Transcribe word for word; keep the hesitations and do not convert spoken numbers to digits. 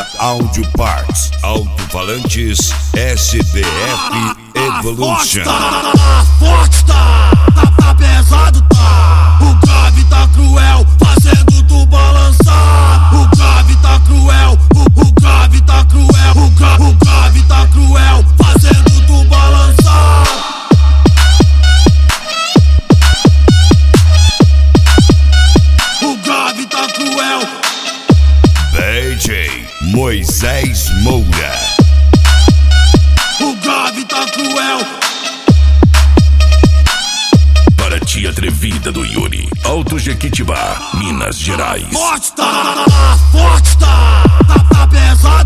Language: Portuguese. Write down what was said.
J Audio Parts, alto-falantes S B F Evolution. Tá, tá forte, tá, tá, tá pesado, tá. O grave tá cruel, fazendo tu balançar. O grave tá cruel, o, o grave tá cruel. O, gra, o grave tá cruel, fazendo tu balançar. O grave tá cruel. D J Moisés Moura. O grave tá cruel. Para tia atrevida do Yuri, Alto Jequitibá, Minas Gerais. Forte, tá, tá, tá forte, tá, tá, tá pesado.